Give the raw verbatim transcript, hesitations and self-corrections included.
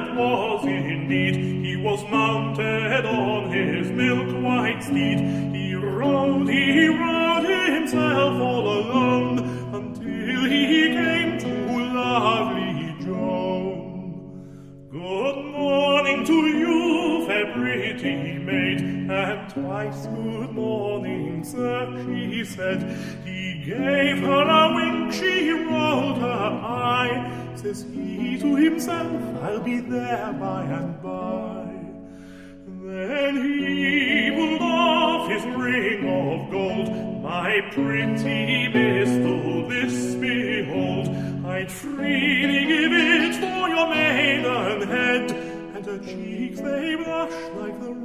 it was indeed. He was mounted on his milk-white steed. He rode, he rode himself all alone, until he came to lovely Joan. Good morning to you, fair pretty maid, and twice good morning, sir, she said. He gave her a wink, she rolled her eye. Says he to himself, I'll be there by and by. Then he pulled off his ring of gold. My pretty miss, to this behold. I'd freely give it for your maiden head, and her cheeks they blush like the